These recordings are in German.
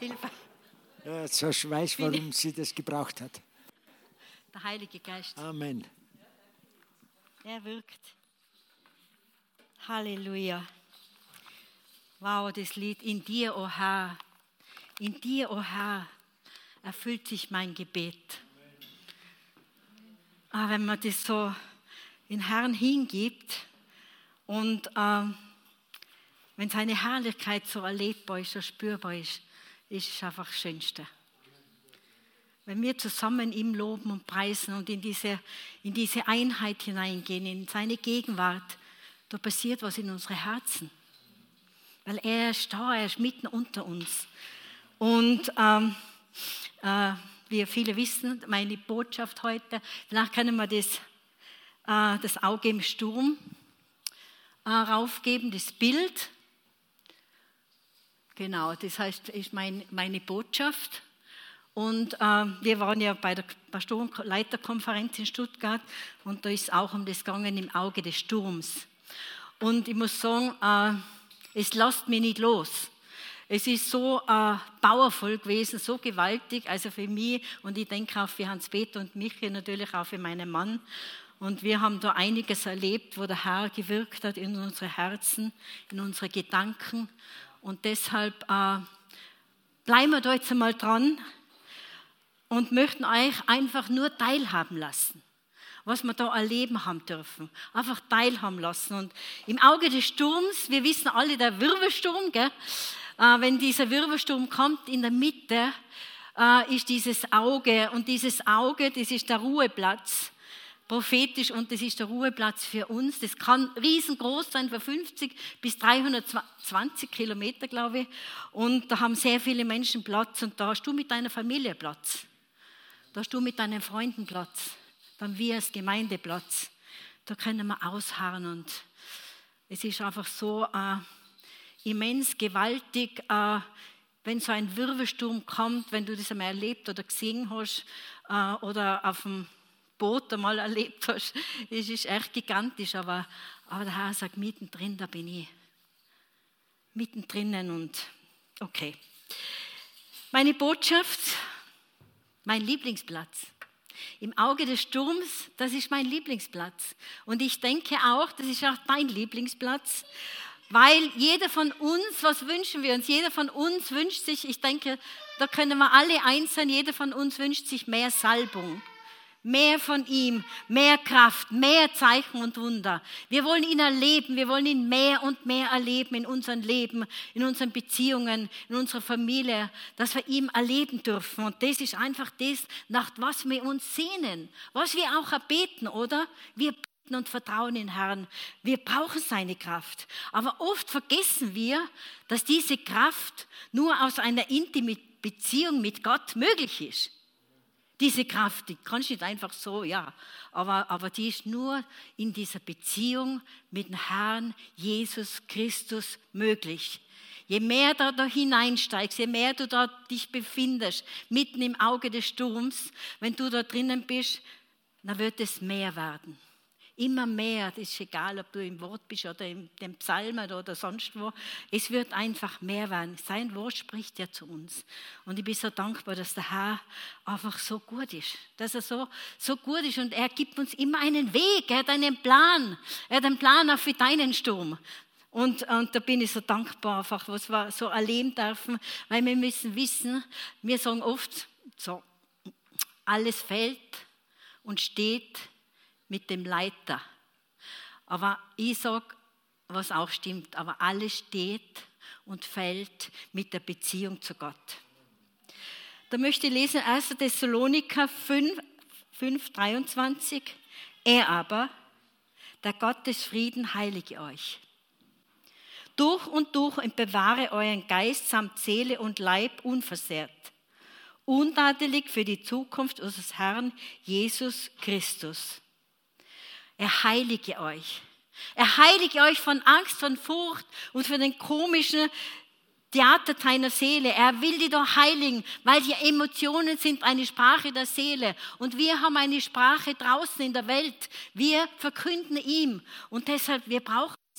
Hilfe. Ja, jetzt hast du weiß, warum sie das gebraucht hat. Der Heilige Geist. Amen. Er wirkt. Halleluja. Wow, das Lied In dir, o Herr. In dir, o Herr, erfüllt sich mein Gebet. Wenn man das so in Herrn hingibt und wenn seine Herrlichkeit so erlebbar ist, so spürbar ist, ist es einfach das Schönste. Wenn wir zusammen ihm loben und preisen und in diese Einheit hineingehen, in seine Gegenwart, da passiert was in unsere Herzen. Weil er ist da, er ist mitten unter uns. Und wie viele wissen, meine Botschaft heute, vielleicht können wir das Auge im Sturm raufgeben, das Bild. Genau, das heißt, ist meine Botschaft. Und wir waren ja bei der Pastorenleiterkonferenz in Stuttgart und da ist es auch um das gegangen im Auge des Sturms. Und ich muss sagen, es lässt mich nicht los. Es ist so powerful gewesen, so gewaltig, also für mich und ich denke auch für Hans-Peter und mich, natürlich auch für meinen Mann. Und wir haben da einiges erlebt, wo der Herr gewirkt hat in unsere Herzen, in unsere Gedanken. Und deshalb bleiben wir da jetzt einmal dran und möchten euch einfach nur teilhaben lassen, was wir da erleben haben dürfen. Einfach teilhaben lassen. Und im Auge des Sturms, wir wissen alle, der Wirbelsturm, gell? Wenn dieser Wirbelsturm kommt, in der Mitte ist dieses Auge. Und dieses Auge, das ist der Ruheplatz, prophetisch, und das ist der Ruheplatz für uns. Das kann riesengroß sein, von 50 bis 320 Kilometer, glaube ich. Und da haben sehr viele Menschen Platz. Und da hast du mit deiner Familie Platz. Da hast du mit deinen Freunden Platz. Dann wir als Gemeinde Platz. Da können wir ausharren. Und es ist einfach so immens gewaltig, wenn so ein Wirbelsturm kommt, wenn du das einmal erlebt oder gesehen hast oder auf dem Boot einmal erlebt hast. Es ist echt gigantisch, aber der Herr sagt, mittendrin, da bin ich. Mittendrin und okay. Meine Botschaft, mein Lieblingsplatz. Im Auge des Sturms, das ist mein Lieblingsplatz. Und ich denke auch, das ist auch dein Lieblingsplatz. Weil jeder von uns, was wünschen wir uns? Jeder von uns wünscht sich, ich denke, da können wir alle eins sein, jeder von uns wünscht sich mehr Salbung, mehr von ihm, mehr Kraft, mehr Zeichen und Wunder. Wir wollen ihn erleben, wir wollen ihn mehr und mehr erleben in unserem Leben, in unseren Beziehungen, in unserer Familie, dass wir ihn erleben dürfen. Und das ist einfach das, nach was wir uns sehnen, was wir auch erbeten, oder? Wir und vertrauen in den Herrn. Wir brauchen seine Kraft. Aber oft vergessen wir, dass diese Kraft nur aus einer intimen Beziehung mit Gott möglich ist. Diese Kraft, die kannst du nicht einfach so, ja, aber die ist nur in dieser Beziehung mit dem Herrn Jesus Christus möglich. Je mehr du da hineinsteigst, je mehr du da dich befindest, mitten im Auge des Sturms, wenn du da drinnen bist, dann wird es mehr werden. Immer mehr, das ist egal, ob du im Wort bist oder in den Psalmen oder sonst wo, es wird einfach mehr werden. Sein Wort spricht ja zu uns. Und ich bin so dankbar, dass der Herr einfach so gut ist. Dass er so gut ist und er gibt uns immer einen Weg, er hat einen Plan. Er hat einen Plan auch für deinen Sturm. Und da bin ich so dankbar, einfach, was wir so erleben dürfen, weil wir müssen wissen, wir sagen oft so, alles fällt und steht mit dem Leiter. Aber ich sage, was auch stimmt, aber alles steht und fällt mit der Beziehung zu Gott. Da möchte ich lesen 1. Thessaloniker 5,23. Er aber, der Gott des Frieden, heilige euch. Durch und durch und bewahre euren Geist samt Seele und Leib unversehrt. Untadelig für die Zukunft unseres Herrn Jesus Christus. Er heilige euch. Er heilige euch von Angst, von Furcht und von den komischen Theater deiner Seele. Er will dich doch heiligen, weil die Emotionen sind eine Sprache der Seele. Und wir haben eine Sprache draußen in der Welt. Wir verkünden ihm. Und deshalb, wir brauchen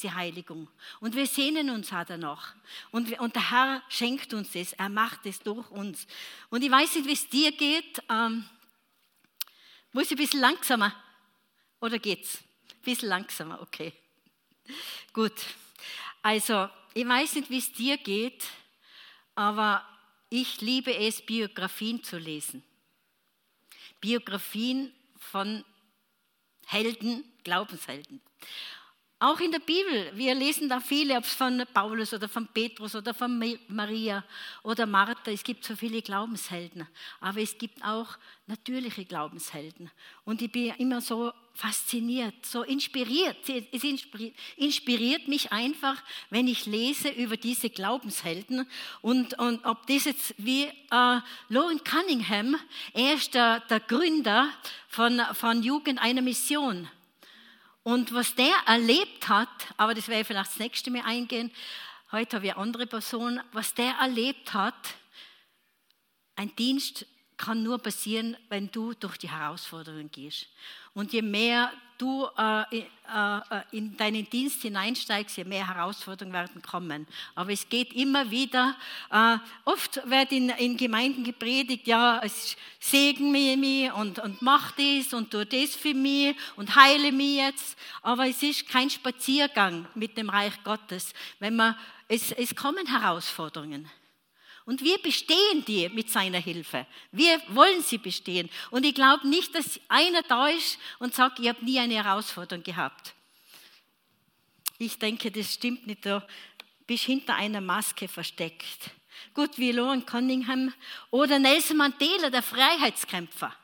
die Heiligung. Und wir sehnen uns auch danach. Und der Herr schenkt uns das, er macht es durch uns. Und ich weiß nicht, wie es dir geht. Muss ich ein bisschen langsamer? Oder geht's? Ein bisschen langsamer, okay. Gut. Also, ich weiß nicht, wie es dir geht, aber ich liebe es, Biografien zu lesen. Biografien von Helden, Glaubenshelden. Auch in der Bibel, wir lesen da viele, ob es von Paulus oder von Petrus oder von Maria oder Martha, es gibt so viele Glaubenshelden, aber es gibt auch natürliche Glaubenshelden. Und ich bin immer so fasziniert, so inspiriert. Es inspiriert mich einfach, wenn ich lese über diese Glaubenshelden. Und ob das jetzt wie Loren Cunningham, er ist der Gründer von Jugend einer Mission. Und was der erlebt hat, aber das werde ich vielleicht das nächste Mal eingehen, heute habe ich eine andere Person, was der erlebt hat, ein Dienst kann nur passieren, wenn du durch die Herausforderungen gehst. Und je mehr du in deinen Dienst hineinsteigst, je mehr Herausforderungen werden kommen. Aber es geht immer wieder, oft wird in Gemeinden gepredigt, ja, es segen mich und mach das und tu das für mich und heile mich jetzt. Aber es ist kein Spaziergang mit dem Reich Gottes. Es kommen Herausforderungen. Und wir bestehen die mit seiner Hilfe. Wir wollen sie bestehen. Und ich glaube nicht, dass einer da ist und sagt, ich habe nie eine Herausforderung gehabt. Ich denke, das stimmt nicht. Du bist hinter einer Maske versteckt. Gut, wie Loren Cunningham oder Nelson Mandela, der Freiheitskämpfer.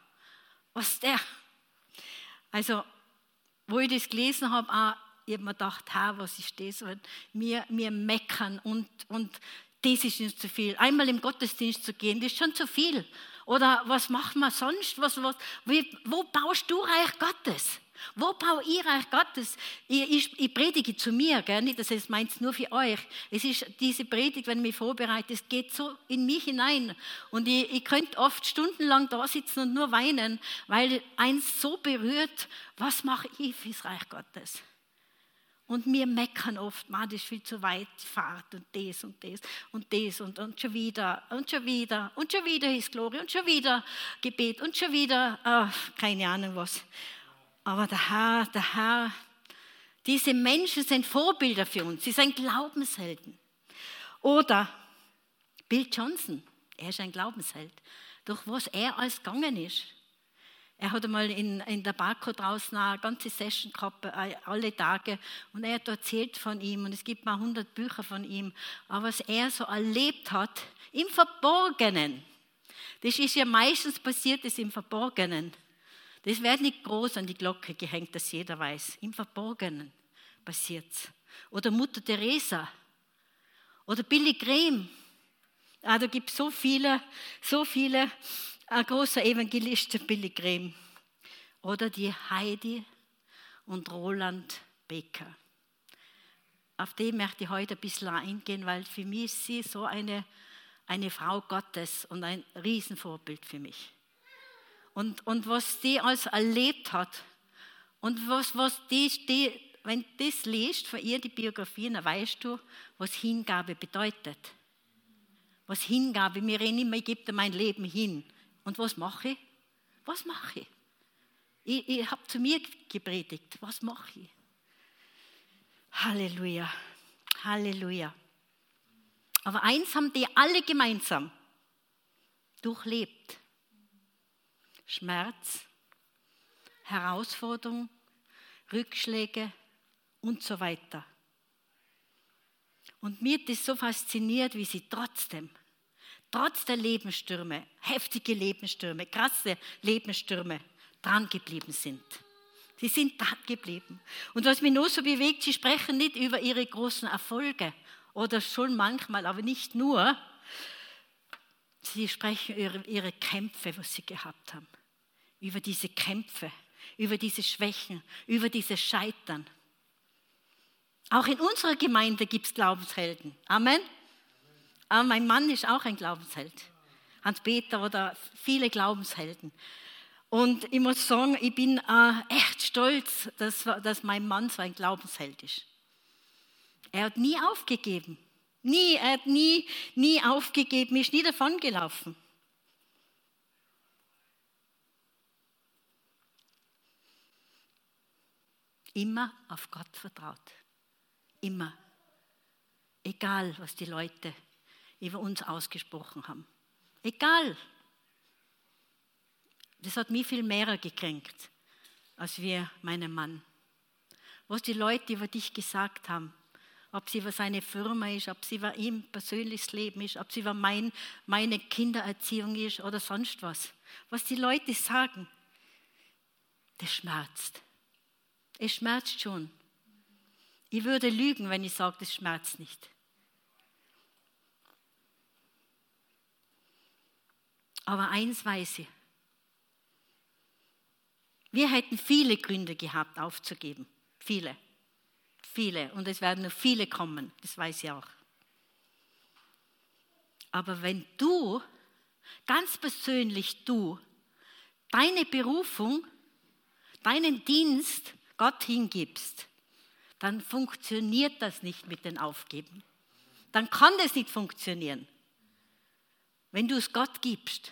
Also, wo ich das gelesen habe, ich habe mir gedacht, was ist das? Wir meckern und das ist nicht zu viel. Einmal im Gottesdienst zu gehen, das ist schon zu viel. Oder was machen wir sonst? Wo baust du Reich Gottes? Wo baue ich Reich Gottes? Ich predige zu mir, gell? Nicht, dass es meint nur für euch. Es ist diese Predigt, wenn ich mich vorbereite, es geht so in mich hinein. Und ich könnte oft stundenlang da sitzen und nur weinen, weil eins so berührt, was mache ich fürs Reich Gottes? Und wir meckern oft, das ist viel zu weit, Fahrt und das und das und das und schon wieder und schon wieder und schon wieder ist Glorie und schon wieder Gebet und schon wieder, keine Ahnung was. Aber der Herr, diese Menschen sind Vorbilder für uns, sie sind Glaubenshelden. Oder Bill Johnson, er ist ein Glaubensheld, durch was er alles gegangen ist. Er hat einmal in der Barco draußen eine ganze Session gehabt, alle Tage. Und er hat erzählt von ihm. Und es gibt mal 100 Bücher von ihm. Aber was er so erlebt hat, im Verborgenen. Das ist ja meistens passiert, das im Verborgenen. Das wird nicht groß an die Glocke gehängt, dass jeder weiß. Im Verborgenen passiert es. Oder Mutter Teresa. Oder Billy Graham. Da gibt es so viele. Ein großer Evangelist, Billy Graham. Oder die Heidi und Roland Baker. Auf die möchte ich heute ein bisschen eingehen, weil für mich ist sie so eine Frau Gottes und ein Riesenvorbild für mich. Und was die alles erlebt hat und was die, wenn du das liest, von ihr die Biografien, dann weißt du, was Hingabe bedeutet. Was Hingabe, wir reden immer, ich gebe dir mein Leben hin. Und was mache ich? Was mache ich? Ich habe zu mir gepredigt. Was mache ich? Halleluja. Halleluja. Aber eins haben die alle gemeinsam durchlebt. Schmerz, Herausforderung, Rückschläge und so weiter. Und mir hat das so fasziniert, wie sie trotz der Lebensstürme, heftige Lebensstürme, krasse Lebensstürme, dran geblieben sind. Sie sind dran geblieben. Und was mich nur so bewegt, sie sprechen nicht über ihre großen Erfolge oder schon manchmal, aber nicht nur. Sie sprechen über ihre Kämpfe, was sie gehabt haben. Über diese Kämpfe, über diese Schwächen, über dieses Scheitern. Auch in unserer Gemeinde gibt es Glaubenshelden. Amen. Aber mein Mann ist auch ein Glaubensheld. Hans-Peter oder viele Glaubenshelden. Und ich muss sagen, ich bin echt stolz, dass mein Mann so ein Glaubensheld ist. Er hat nie aufgegeben. Er hat nie aufgegeben, ist nie davongelaufen. Immer auf Gott vertraut. Immer. Egal, was die Leute über uns ausgesprochen haben. Egal. Das hat mich viel mehr gekränkt, als wir meinen Mann. Was die Leute über dich gesagt haben, ob es über seine Firma ist, ob es über ihm persönliches Leben ist, ob es über meine Kindererziehung ist oder sonst was. Was die Leute sagen, das schmerzt. Es schmerzt schon. Ich würde lügen, wenn ich sage, das schmerzt nicht. Aber eins weiß ich. Wir hätten viele Gründe gehabt, aufzugeben. Viele. Und es werden noch viele kommen, das weiß ich auch. Aber wenn du, ganz persönlich deine Berufung, deinen Dienst Gott hingibst, dann funktioniert das nicht mit dem Aufgeben. Dann kann das nicht funktionieren, wenn du es Gott gibst.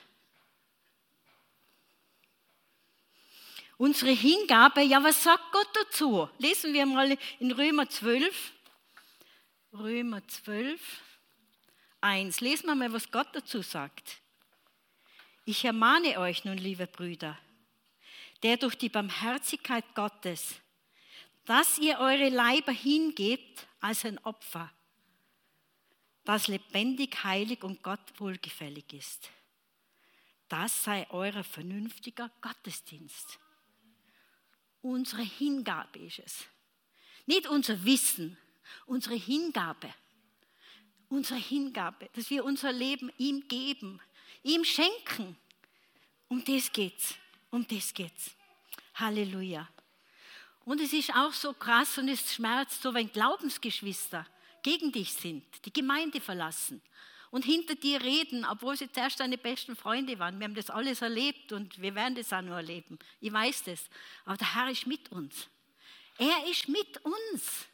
Unsere Hingabe, ja, was sagt Gott dazu? Lesen wir mal in Römer 12. Römer 12, 1. Lesen wir mal, was Gott dazu sagt. Ich ermahne euch nun, liebe Brüder, der durch die Barmherzigkeit Gottes, dass ihr eure Leiber hingebt als ein Opfer, das lebendig, heilig und Gott wohlgefällig ist. Das sei euer vernünftiger Gottesdienst. Unsere Hingabe ist es. Nicht unser Wissen, unsere Hingabe. Unsere Hingabe, dass wir unser Leben ihm geben, ihm schenken. Um das geht's. Halleluja. Und es ist auch so krass und es schmerzt so, wenn Glaubensgeschwister gegen dich sind, die Gemeinde verlassen und hinter dir reden, obwohl sie zuerst deine besten Freunde waren. Wir haben das alles erlebt und wir werden das auch noch erleben. Ich weiß das. Aber der Herr ist mit uns. Er ist mit uns.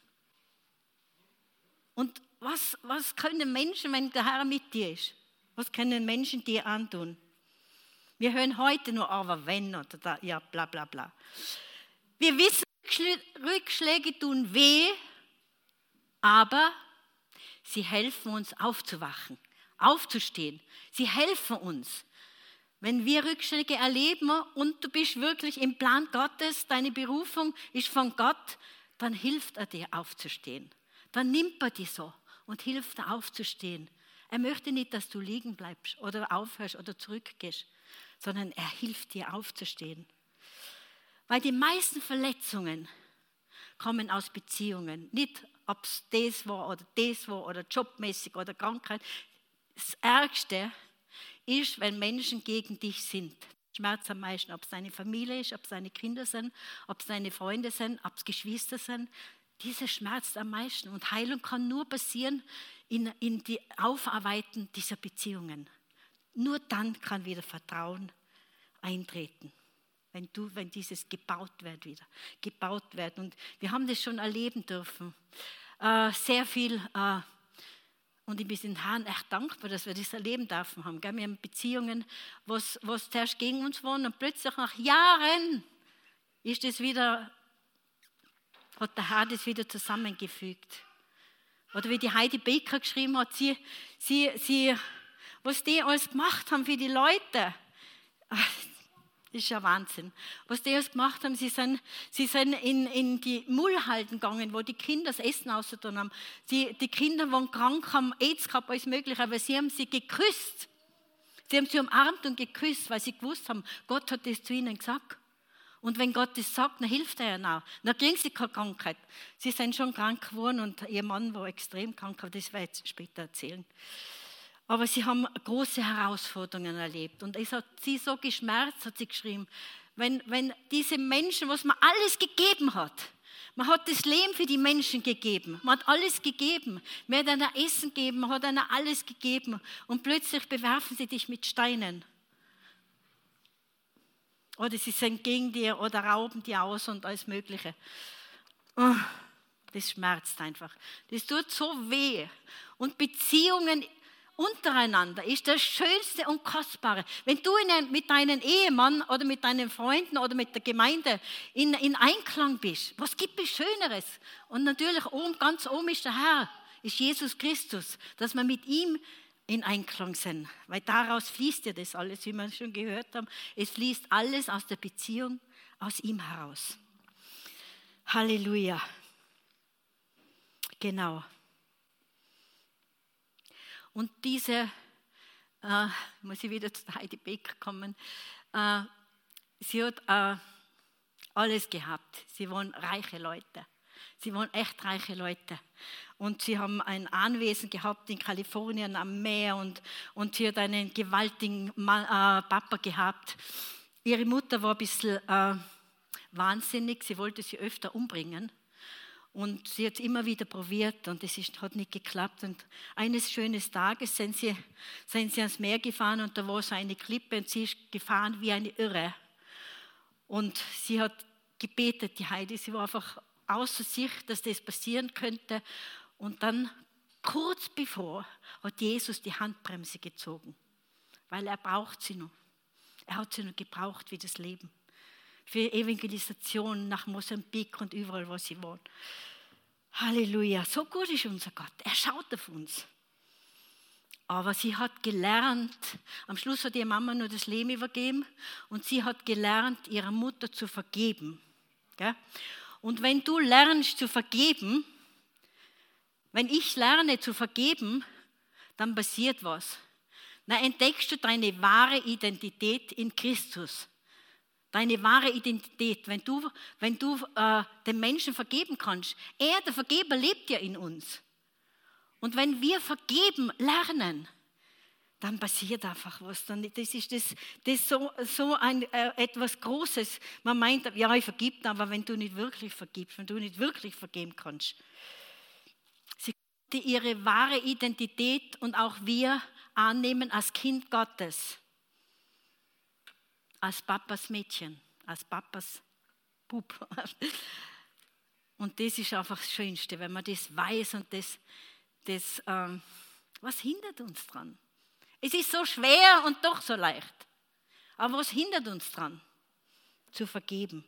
Und was können Menschen, wenn der Herr mit dir ist? Was können Menschen dir antun? Wir hören heute nur, aber wenn oder da, ja, bla bla bla. Wir wissen, Rückschläge tun weh, aber sie helfen uns aufzuwachen, aufzustehen. Sie helfen uns. Wenn wir Rückschläge erleben und du bist wirklich im Plan Gottes, deine Berufung ist von Gott, dann hilft er dir aufzustehen. Dann nimmt er dich so und hilft dir aufzustehen. Er möchte nicht, dass du liegen bleibst oder aufhörst oder zurückgehst, sondern er hilft dir aufzustehen. Weil die meisten Verletzungen kommen aus Beziehungen. Nicht, ob es das war oder jobmäßig oder Krankheit. Das Ärgste ist, wenn Menschen gegen dich sind. Schmerz am meisten, ob es deine Familie ist, ob es deine Kinder sind, ob es deine Freunde sind, ob es Geschwister sind. Dieser schmerzt am meisten. Und Heilung kann nur passieren in die Aufarbeiten dieser Beziehungen. Nur dann kann wieder Vertrauen eintreten. Wenn dieses gebaut wird. Und wir haben das schon erleben dürfen. Sehr viel. Und ich bin den Herrn echt dankbar, dass wir das erleben dürfen haben. Wir haben Beziehungen, was zuerst gegen uns waren und plötzlich nach Jahren hat der Herr das wieder zusammengefügt. Oder wie die Heidi Baker geschrieben hat, was die alles gemacht haben für die Leute. Das ist ja Wahnsinn. Was die alles gemacht haben, sie sind in die Müllhalden gegangen, wo die Kinder das Essen ausgetan haben. Die Kinder waren krank, haben AIDS gehabt, alles Mögliche, aber sie haben sie geküsst. Sie haben sie umarmt und geküsst, weil sie gewusst haben, Gott hat das zu ihnen gesagt. Und wenn Gott das sagt, dann hilft er ihnen auch. Dann kriegen sie keine Krankheit. Sie sind schon krank geworden und ihr Mann war extrem krank, aber das werde ich jetzt später erzählen. Aber sie haben große Herausforderungen erlebt. Und es hat sie so geschmerzt, hat sie geschrieben, wenn diese Menschen, was man alles gegeben hat, man hat das Leben für die Menschen gegeben, man hat alles gegeben, man hat ihnen Essen gegeben, man hat ihnen alles gegeben und plötzlich bewerfen sie dich mit Steinen. Oder sie sind gegen dir oder rauben dir aus und alles Mögliche. Das schmerzt einfach. Das tut so weh. Und Beziehungen untereinander ist das Schönste und Kostbare. Wenn du mit deinem Ehemann oder mit deinen Freunden oder mit der Gemeinde in Einklang bist, was gibt es Schöneres? Und natürlich ganz oben ist der Herr, ist Jesus Christus, dass wir mit ihm in Einklang sind. Weil daraus fließt ja das alles, wie wir schon gehört haben. Es fließt alles aus der Beziehung, aus ihm heraus. Halleluja. Genau. Und diese, muss ich wieder zu Heidi Becker kommen, sie hat alles gehabt. Sie waren reiche Leute. Sie waren echt reiche Leute. Und sie haben ein Anwesen gehabt in Kalifornien am Meer und sie hat einen gewaltigen Papa gehabt. Ihre Mutter war ein bisschen wahnsinnig, sie wollte sie öfter umbringen. Und sie hat es immer wieder probiert und es hat nicht geklappt. Und eines schönen Tages sind sie ans Meer gefahren und da war so eine Klippe und sie ist gefahren wie eine Irre. Und sie hat gebetet, die Heidi, sie war einfach außer sich, dass das passieren könnte. Und dann, kurz bevor, hat Jesus die Handbremse gezogen, weil er braucht sie noch. Er hat sie noch gebraucht wie das Leben. Für Evangelisation nach Mosambik und überall, wo sie waren. Halleluja, so gut ist unser Gott. Er schaut auf uns. Aber sie hat gelernt, am Schluss hat ihre Mama nur das Leben übergeben und sie hat gelernt, ihrer Mutter zu vergeben. Und wenn du lernst zu vergeben, wenn ich lerne zu vergeben, dann passiert was. Dann entdeckst du deine wahre Identität in Christus. Deine wahre Identität, wenn du den Menschen vergeben kannst. Der Vergeber, lebt ja in uns. Und wenn wir vergeben lernen, dann passiert einfach was. Das ist so etwas Großes. Man meint, ja, ich vergib, aber wenn du nicht wirklich vergibst, wenn du nicht wirklich vergeben kannst. Sie konnte ihre wahre Identität und auch wir annehmen als Kind Gottes. Als Papas Mädchen, als Papas Bub. Und das ist einfach das Schönste, wenn man das weiß und was hindert uns dran? Es ist so schwer und doch so leicht. Aber was hindert uns dran? Zu vergeben.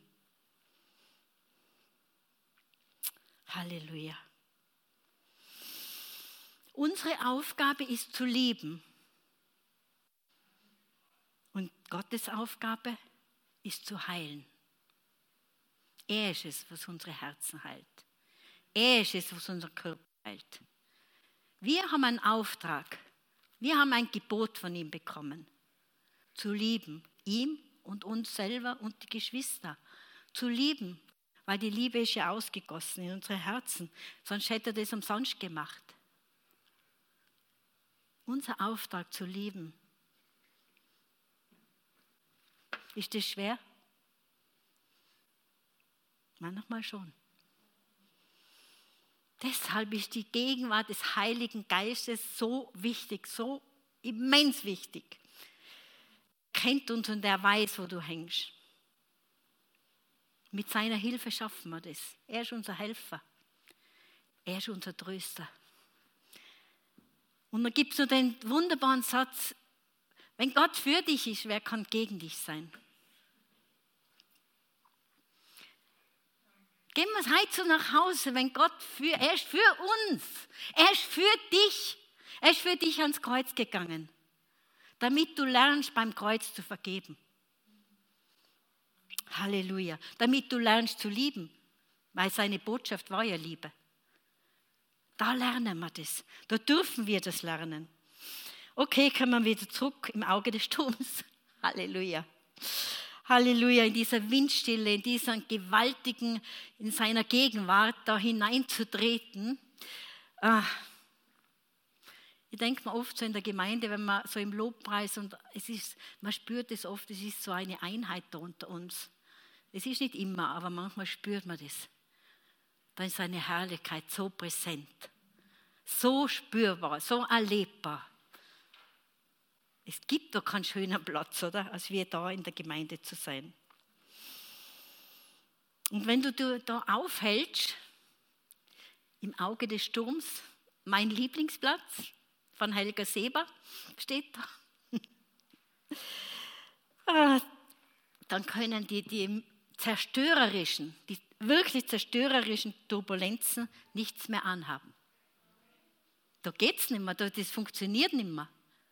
Halleluja. Unsere Aufgabe ist zu lieben. Und Gottes Aufgabe ist zu heilen. Er ist es, was unsere Herzen heilt. Er ist es, was unser Körper heilt. Wir haben einen Auftrag. Wir haben ein Gebot von ihm bekommen. Zu lieben. Ihm und uns selber und die Geschwister. Zu lieben. Weil die Liebe ist ja ausgegossen in unsere Herzen. Sonst hätte er das umsonst gemacht. Unser Auftrag zu lieben. Ist das schwer? Manchmal schon. Deshalb ist die Gegenwart des Heiligen Geistes so wichtig, so immens wichtig. Er kennt uns und er weiß, wo du hängst. Mit seiner Hilfe schaffen wir das. Er ist unser Helfer. Er ist unser Tröster. Und dann gibt es so den wunderbaren Satz, wenn Gott für dich ist, wer kann gegen dich sein? Gehen wir heute so nach Hause, wenn Gott er ist für uns, er ist für dich, er ist für dich ans Kreuz gegangen, damit du lernst, beim Kreuz zu vergeben. Halleluja. Damit du lernst zu lieben, weil seine Botschaft war ja Liebe. Da lernen wir das, da dürfen wir das lernen. Okay, kommen wir wieder zurück im Auge des Sturms. Halleluja. Halleluja, in dieser Windstille, in dieser gewaltigen, in seiner Gegenwart da hineinzutreten. Ich denke mir oft so in der Gemeinde, wenn man so im Lobpreis und man spürt es oft, es ist so eine Einheit da unter uns. Es ist nicht immer, aber manchmal spürt man das. Da ist seine Herrlichkeit so präsent, so spürbar, so erlebbar. Es gibt doch keinen schönen Platz, oder, als wir da in der Gemeinde zu sein. Und wenn du da aufhältst, Im Auge des Sturms, mein Lieblingsplatz von Helga Seber steht da. Dann können die wirklich zerstörerischen Turbulenzen nichts mehr anhaben. Da geht es nicht mehr, das funktioniert nicht mehr.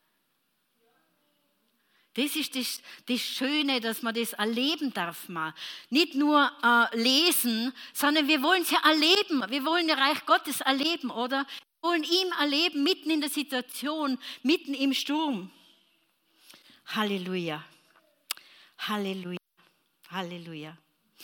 Das ist das Schöne, dass man das erleben darf mal. Nicht nur lesen, sondern wir wollen es ja erleben. Wir wollen das Reich Gottes erleben, oder? Wir wollen ihn erleben, mitten in der Situation, mitten im Sturm. Halleluja. Halleluja. Halleluja.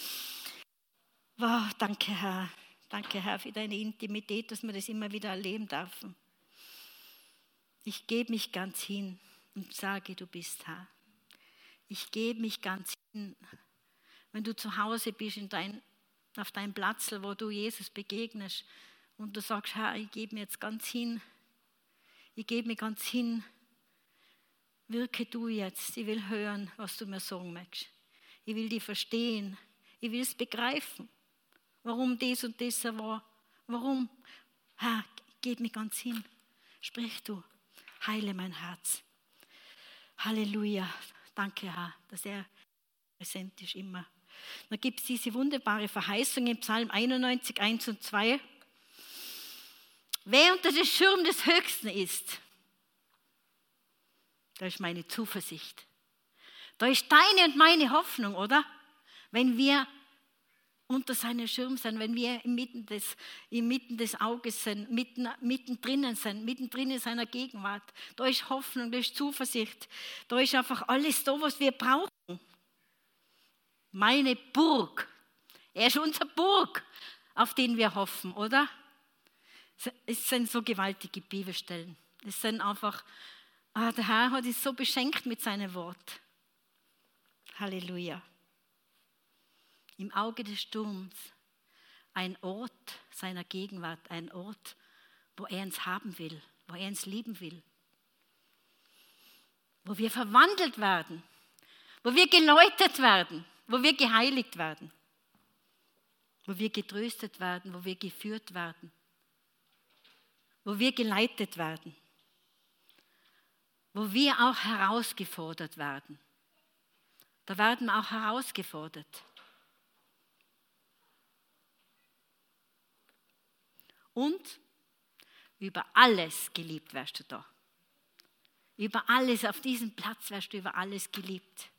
Wow, danke Herr. Danke Herr für deine Intimität, dass wir das immer wieder erleben dürfen. Ich gebe mich ganz hin und sage, du bist Herr. Ich gebe mich ganz hin, wenn du zu Hause bist auf deinem Platz, wo du Jesus begegnest und du sagst, Herr, ich gebe mir jetzt ganz hin. Ich gebe mir ganz hin. Wirke du jetzt. Ich will hören, was du mir sagen möchtest. Ich will dich verstehen. Ich will es begreifen. Warum das und das war. Warum? Herr, gib mir ganz hin. Sprich du. Heile mein Herz. Halleluja. Danke, Herr, dass er präsent ist immer. Dann gibt es diese wunderbare Verheißung im Psalm 91, 1 und 2. Wer unter dem Schirm des Höchsten ist, da ist meine Zuversicht. Da ist deine und meine Hoffnung, oder? Wenn wir unter seinem Schirm sind, wenn wir inmitten des Auges sind, mittendrin sind, mittendrin in seiner Gegenwart. Da ist Hoffnung, da ist Zuversicht, da ist einfach alles da, was wir brauchen. Meine Burg. Er ist unsere Burg, auf den wir hoffen, oder? Es sind so gewaltige Bibelstellen. Es sind einfach, der Herr hat uns so beschenkt mit seinem Wort. Halleluja. Im Auge des Sturms ein Ort seiner Gegenwart, ein Ort, wo er uns haben will, wo er uns lieben will. Wo wir verwandelt werden, wo wir geläutet werden, wo wir geheiligt werden, wo wir getröstet werden, wo wir geführt werden, wo wir geleitet werden, wo wir auch herausgefordert werden. Da werden wir auch herausgefordert. Und über alles geliebt wärst du da. Über alles, auf diesem Platz wärst du über alles geliebt.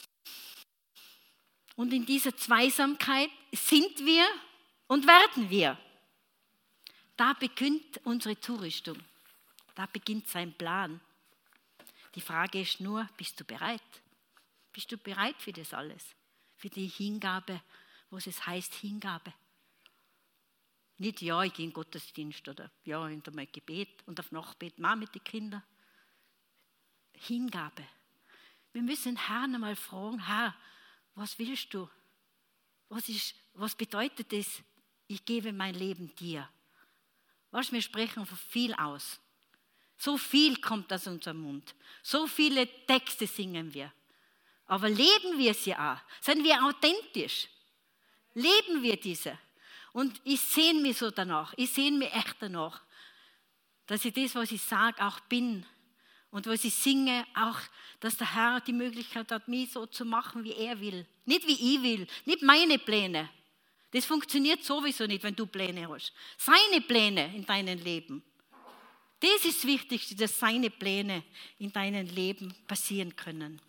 Und in dieser Zweisamkeit sind wir und werden wir. Da beginnt unsere Zurüstung. Da beginnt sein Plan. Die Frage ist nur, bist du bereit? Bist du bereit für das alles? Für die Hingabe, was es heißt, Hingabe. Nicht, ja, ich gehe in den Gottesdienst oder ja, in mein Gebet und auf Nachtbet, mal mit den Kindern. Hingabe. Wir müssen den Herrn einmal fragen, Herr, was willst du? Was bedeutet das? Ich gebe mein Leben dir. Was wir sprechen von viel aus. So viel kommt aus unserem Mund. So viele Texte singen wir. Aber leben wir sie auch? Sind wir authentisch? Leben wir diese? Und ich sehne mich so danach, ich sehne mich echt danach, dass ich das, was ich sage, auch bin. Und was ich singe, auch, dass der Herr die Möglichkeit hat, mich so zu machen, wie er will. Nicht wie ich will, nicht meine Pläne. Das funktioniert sowieso nicht, wenn du Pläne hast. Seine Pläne in deinem Leben. Das ist das Wichtigste, dass seine Pläne in deinem Leben passieren können.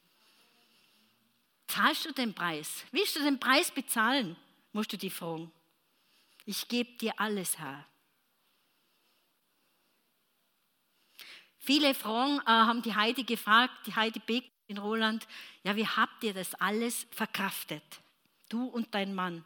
Zahlst du den Preis? Willst du den Preis bezahlen? Musst du dich fragen. Ich gebe dir alles, Herr. Viele Frauen haben die Heidi gefragt, die Heidi Beck in Roland, ja, wie habt ihr das alles verkraftet? Du und dein Mann.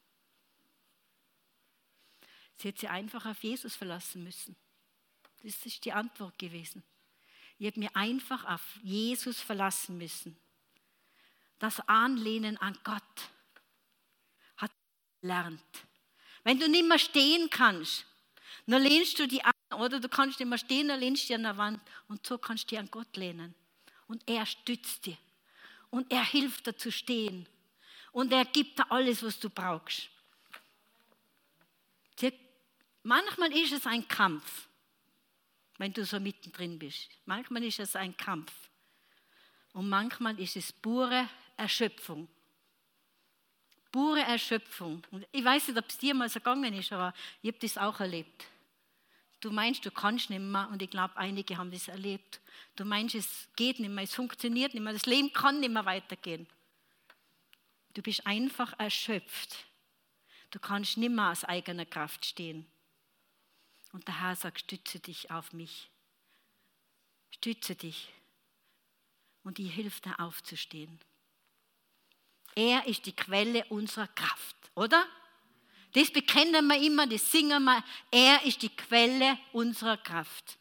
Sie hat sich einfach auf Jesus verlassen müssen. Das ist die Antwort gewesen. Ich habe mir einfach auf Jesus verlassen müssen. Das Anlehnen an Gott hat gelernt. Wenn du nicht mehr stehen kannst, dann lehnst du dich an, oder du kannst nicht mehr stehen, dann lehnst du dich an der Wand und so kannst du dich an Gott lehnen. Und er stützt dich und er hilft dir zu stehen und er gibt dir alles, was du brauchst. Sie hat Manchmal ist es ein Kampf, wenn du so mittendrin bist. Manchmal ist es ein Kampf. Und manchmal ist es pure Erschöpfung. Pure Erschöpfung. Und ich weiß nicht, ob es dir mal so gegangen ist, aber ich habe das auch erlebt. Du meinst, du kannst nicht mehr, und ich glaube, einige haben das erlebt. Du meinst, es geht nicht mehr, es funktioniert nicht mehr, das Leben kann nicht mehr weitergehen. Du bist einfach erschöpft. Du kannst nicht mehr aus eigener Kraft stehen. Und der Herr sagt, stütze dich auf mich. Stütze dich. Und ich helfe dir aufzustehen. Er ist die Quelle unserer Kraft, oder? Das bekennen wir immer, das singen wir. Er ist die Quelle unserer Kraft.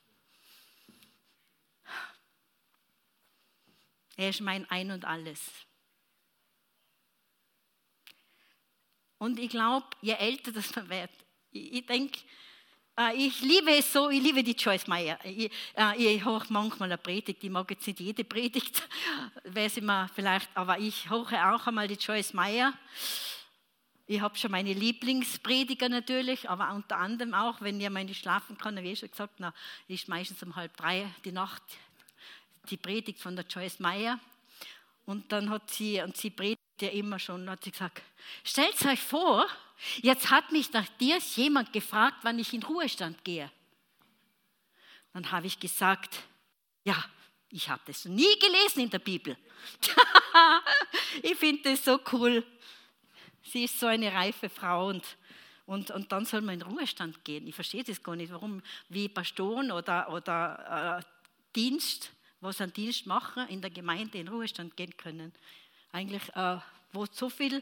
Er ist mein Ein und Alles. Und ich glaube, je älter das man wird, ich denke, ich liebe es so, ich liebe die Joyce Meyer. Ich höre manchmal eine Predigt, ich mag jetzt nicht jede Predigt, weiß ich mir vielleicht, aber ich höre auch einmal die Joyce Meyer. Ich habe schon meine Lieblingsprediger natürlich, aber unter anderem auch, wenn ich mal nicht schlafen kann, habe ich schon gesagt, ist meistens um 2:30 die Nacht die Predigt von der Joyce Meyer. Und dann hat sie predigt ja immer schon, hat sie gesagt, stellt euch vor, jetzt hat mich nach dir jemand gefragt, wann ich in Ruhestand gehe. Dann habe ich gesagt, ja, ich habe das nie gelesen in der Bibel. Ich finde das so cool. Sie ist so eine reife Frau und dann soll man in Ruhestand gehen. Ich verstehe das gar nicht, warum wie Pastoren oder Dienst, was einen Dienst machen, in der Gemeinde in Ruhestand gehen können. Eigentlich, wo du so viel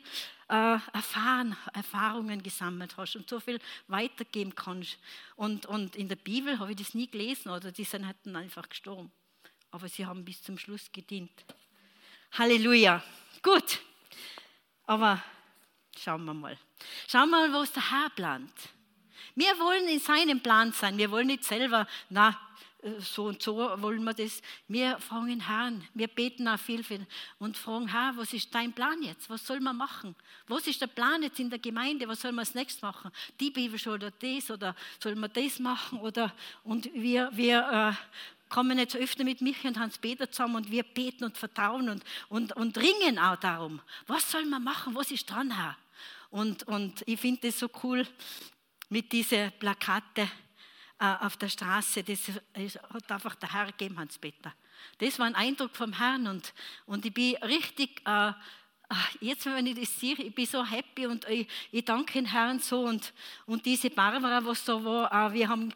Erfahrungen gesammelt hast und so viel weitergeben kannst. Und in der Bibel habe ich das nie gelesen, oder die sind hätten einfach gestorben. Aber sie haben bis zum Schluss gedient. Halleluja. Gut, aber schauen wir mal. Schauen wir mal, was der Herr plant. Wir wollen in seinem Plan sein. Wir wollen nicht selber, so und so wollen wir das. Wir fragen den Herrn, wir beten auch viel und fragen, Herr, was ist dein Plan jetzt? Was soll man machen? Was ist der Plan jetzt in der Gemeinde? Was soll man als nächstes machen? Die Bibelschule oder das, oder soll man das machen? Und wir kommen jetzt öfter mit Michi und Hans-Peter zusammen und wir beten und vertrauen und ringen auch darum. Was soll man machen? Was ist dran, Herr? Und ich finde das so cool mit diesen Plakate auf der Straße. Das hat einfach der Herr gegeben, Hans-Peter. Das war ein Eindruck vom Herrn und ich bin richtig, jetzt wenn ich das sehe, ich bin so happy und ich danke den Herrn so und diese Barbara, was da war,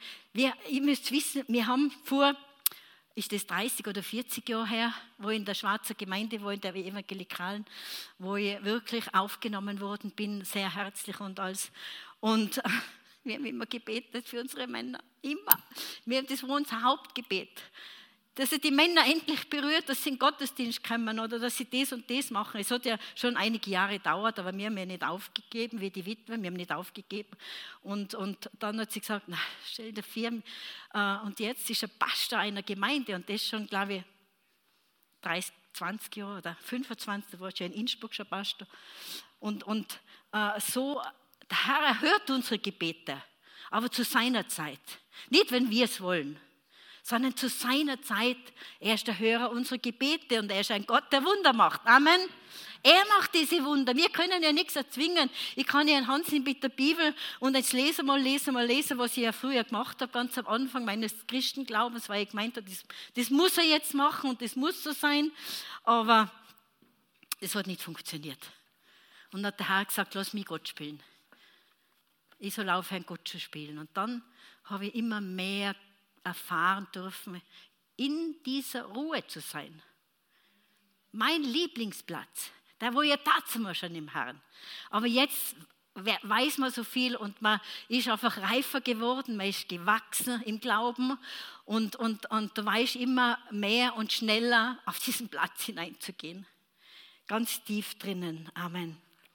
ihr müsst wissen, wir haben vor, ist das 30 oder 40 Jahre her, wo ich in der Schwarzer Gemeinde war, in der Evangelikalen, wo ich wirklich aufgenommen worden bin, sehr herzlich und alles. Und wir haben immer gebetet für unsere Männer, immer. Das war unser Hauptgebet, dass die Männer endlich berührt, dass sie in den Gottesdienst kommen oder dass sie das und das machen. Es hat ja schon einige Jahre gedauert, aber wir haben ja nicht aufgegeben, wie die Witwe, wir haben nicht aufgegeben. Und dann hat sie gesagt, stell dir vor, und jetzt ist er Pastor einer Gemeinde und das schon, glaube ich, 30, 20 Jahre oder 25, da war schon in Innsbruck schon Pastor. Und so, der Herr erhört unsere Gebete, aber zu seiner Zeit. Nicht, wenn wir es wollen, sondern zu seiner Zeit. Er ist der Hörer unserer Gebete und er ist ein Gott, der Wunder macht. Amen. Er macht diese Wunder. Wir können ja nichts erzwingen. Ich kann ja in Hand nehmen mit der Bibel und jetzt lesen, was ich ja früher gemacht habe, ganz am Anfang meines Christenglaubens, weil ich gemeint habe, das muss er jetzt machen und das muss so sein. Aber das hat nicht funktioniert. Und dann hat der Herr gesagt, lass mich Gott spielen. Ich soll aufhören, Gott zu spielen. Und dann habe ich immer mehr erfahren dürfen, in dieser Ruhe zu sein. Mein Lieblingsplatz, da wo ich tatsächlich schon im Herrn. Aber jetzt weiß man so viel und man ist einfach reifer geworden, man ist gewachsen im Glauben und du weißt immer mehr und schneller auf diesen Platz hineinzugehen. Ganz tief drinnen. Amen.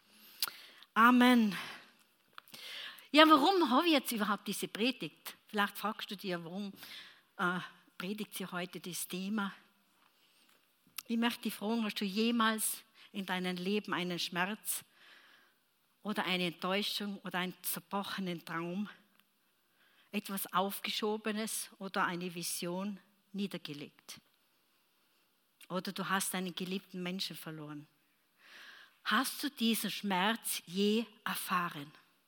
Amen. Ja, warum habe ich jetzt überhaupt diese Predigt? Vielleicht fragst du dir, warum predigt sie heute das Thema? Ich möchte dich fragen, hast du jemals in deinem Leben einen Schmerz oder eine Enttäuschung oder einen zerbrochenen Traum etwas Aufgeschobenes oder eine Vision niedergelegt. Oder du hast einen geliebten Menschen verloren. Hast du diesen Schmerz je erfahren?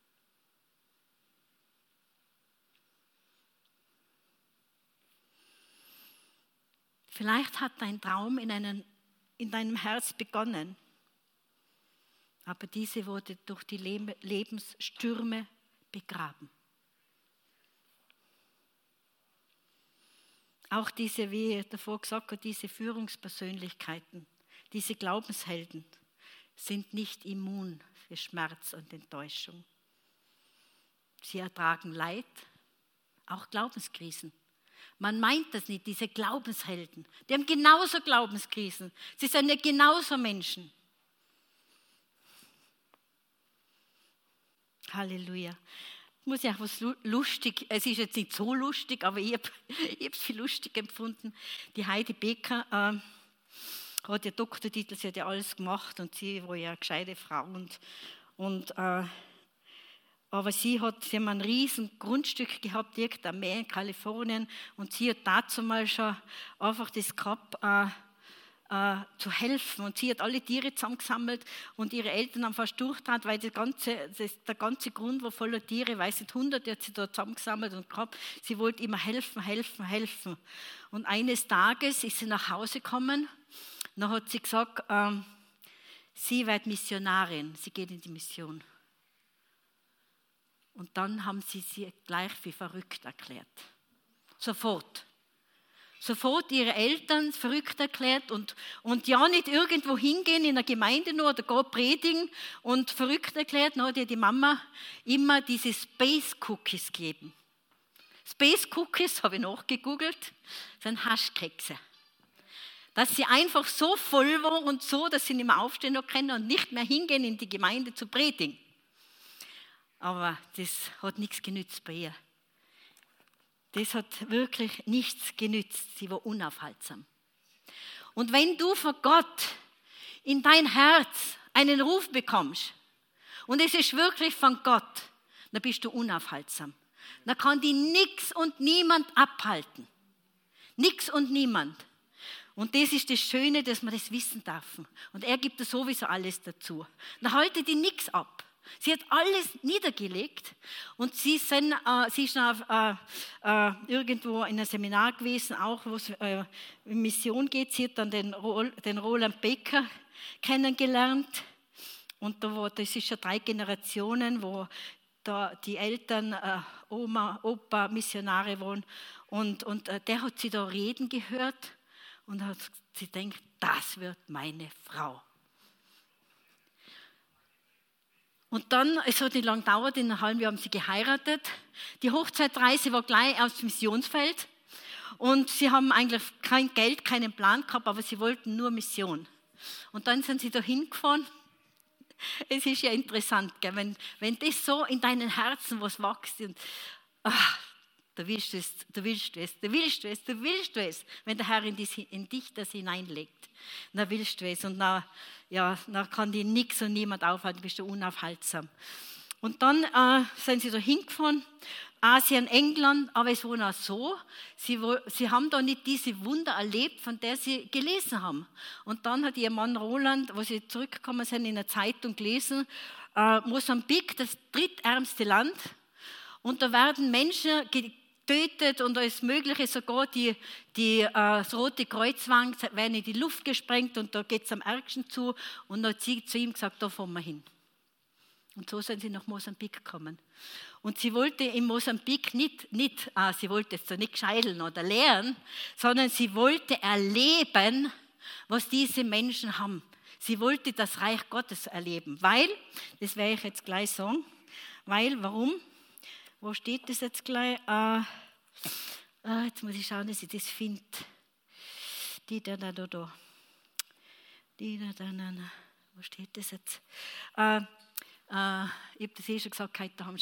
Vielleicht hat dein Traum in deinem Herz begonnen, aber diese wurde durch die Lebensstürme begraben. Auch diese, wie ich davor gesagt habe, diese Führungspersönlichkeiten, diese Glaubenshelden sind nicht immun für Schmerz und Enttäuschung. Sie ertragen Leid, auch Glaubenskrisen. Man meint das nicht, diese Glaubenshelden. Die haben genauso Glaubenskrisen. Sie sind ja genauso Menschen. Halleluja. Ich muss ja auch was lustig, es ist jetzt nicht so lustig, aber ich habe es für lustig empfunden. Die Heidi Becker hat ja Doktortitel, sie hat ja alles gemacht und sie war ja eine gescheite Frau. Aber sie haben ein riesen Grundstück gehabt, direkt am Meer in Kalifornien, und sie hat dazu mal schon einfach das gehabt, zu helfen. Und sie hat alle Tiere zusammengesammelt und ihre Eltern haben fast durchgetragen, weil der ganze Grund war voller Tiere, weiß nicht, 100 hat sie da zusammengesammelt und gehabt. Sie wollte immer helfen. Und eines Tages ist sie nach Hause gekommen, dann hat sie gesagt, sie wird Missionarin, sie geht in die Mission. Und dann haben sie gleich für verrückt erklärt. Sofort ihre Eltern verrückt erklärt und ja nicht irgendwo hingehen in der Gemeinde nur oder gar predigen und verrückt erklärt. Dann hat ihr die Mama immer diese Space Cookies gegeben. Space Cookies, habe ich nachgegoogelt, sind Haschkekse. Dass sie einfach so voll war und so, dass sie nicht mehr aufstehen noch können und nicht mehr hingehen in die Gemeinde zu predigen. Aber das hat nichts genützt bei ihr. Das hat wirklich nichts genützt. Sie war unaufhaltsam. Und wenn du von Gott in dein Herz einen Ruf bekommst und es ist wirklich von Gott, dann bist du unaufhaltsam. Dann kann dich nichts und niemand abhalten. Nichts und niemand. Und das ist das Schöne, dass wir das wissen dürfen. Und er gibt dir sowieso alles dazu. Dann halte dich nichts ab. Sie hat alles niedergelegt und sie ist irgendwo in einem Seminar gewesen, auch wo es in Mission geht. Sie hat dann den Roland Becker kennengelernt und das ist schon 3 Generationen, wo da die Eltern, Oma, Opa Missionare waren und der hat sie da reden gehört und hat sie gedacht, das wird meine Frau. Und dann, es hat nicht lange gedauert, in einem halben Jahr haben sie geheiratet. Die Hochzeitreise war gleich aufs Missionsfeld. Und sie haben eigentlich kein Geld, keinen Plan gehabt, aber sie wollten nur Mission. Und dann sind sie da hingefahren. Es ist ja interessant, gell? Wenn das so in deinen Herzen was wächst und da willst du es. Wenn der Herr in dich das hineinlegt, dann willst du es. Und dann kann dir nichts und niemand aufhalten, bist du unaufhaltsam. Und dann sind sie da hingefahren, Asien, England, aber es war auch so, sie haben da nicht diese Wunder erlebt, von der sie gelesen haben. Und dann hat ihr Mann Roland, wo sie zurückgekommen sind, in der Zeitung gelesen, Mosambik, das drittärmste Land, und da werden Menschen getötet und alles Mögliche, sogar das Rote Kreuz werden in die Luft gesprengt und da geht es am ärgsten zu. Und dann hat sie zu ihm gesagt, da fahren wir hin. Und so sind sie nach Mosambik gekommen. Und sie wollte in Mosambik sie wollte jetzt da nicht scheideln oder lernen, sondern sie wollte erleben, was diese Menschen haben. Sie wollte das Reich Gottes erleben, weil, das werde ich jetzt gleich sagen, warum? Wo steht das jetzt gleich? Jetzt muss ich schauen, dass ich das finde. Wo steht das jetzt? Ich habe das schon gesagt, heute haben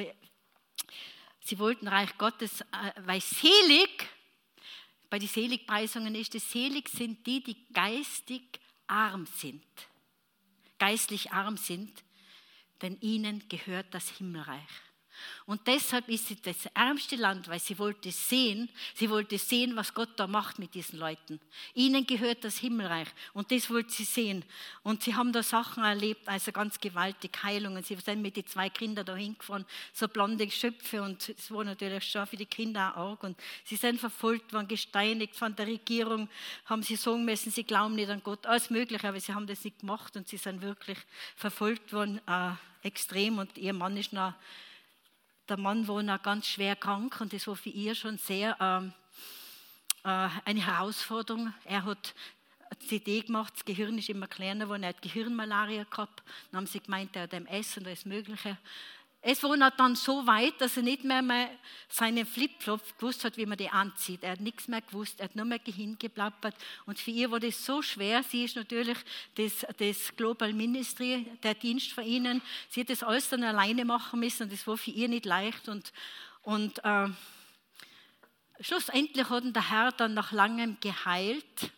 sie wollten Reich Gottes, weil selig, bei den Seligpreisungen ist es, selig sind die geistig arm sind. Geistlich arm sind, denn ihnen gehört das Himmelreich. Und deshalb ist sie das ärmste Land, weil sie wollte sehen, was Gott da macht mit diesen Leuten. Ihnen gehört das Himmelreich und das wollte sie sehen. Und sie haben da Sachen erlebt, also ganz gewaltig, Heilungen. Sie sind mit den 2 Kindern da hingefahren, so blonde Geschöpfe, und es war natürlich schon für die Kinder auch arg. Und sie sind verfolgt worden, gesteinigt von der Regierung, haben sie sagen müssen, sie glauben nicht an Gott, alles Mögliche, aber sie haben das nicht gemacht und sie sind wirklich verfolgt worden, extrem. Und ihr Mann ist noch, der Mann war noch ganz schwer krank und das war für ihr schon sehr eine Herausforderung. Er hat eine CD gemacht, das Gehirn ist immer kleiner geworden, er hat Gehirnmalaria gehabt. Dann haben sie gemeint, er hat MS und alles Mögliche. Es war dann so weit, dass er nicht mehr seinen Flipflop gewusst hat, wie man die anzieht. Er hat nichts mehr gewusst, er hat nur mehr hingeplappert. Und für ihr war das so schwer. Sie ist natürlich das Global Ministry, der Dienst von ihnen. Sie hat das alles dann alleine machen müssen und das war für ihr nicht leicht. Und schlussendlich hat ihn der Herr dann nach langem geheilt.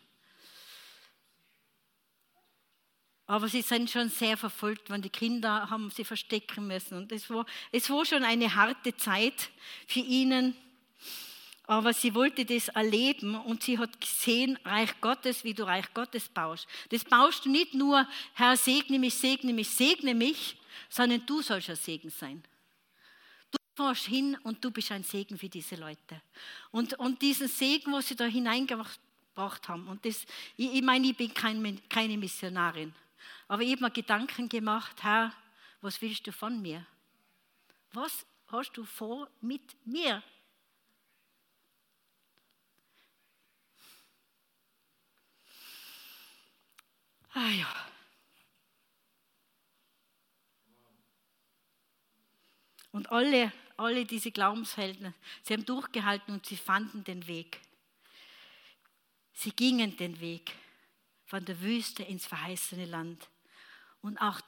Aber sie sind schon sehr verfolgt worden. Die Kinder haben sie verstecken müssen. Und es war schon eine harte Zeit für ihnen. Aber sie wollte das erleben und sie hat gesehen, Reich Gottes, wie du Reich Gottes baust. Das baust du nicht nur, Herr, segne mich, segne mich, segne mich, sondern du sollst ein Segen sein. Du fährst hin und du bist ein Segen für diese Leute. Und diesen Segen, was sie da hineingebracht haben. Und das, ich meine, ich bin keine Missionarin. Aber ich habe mir Gedanken gemacht, Herr, was willst du von mir? Was hast du vor mit mir? Ah ja. Und alle diese Glaubenshelden, sie haben durchgehalten und sie fanden den Weg. Sie gingen den Weg von der Wüste ins verheißene Land. Und auch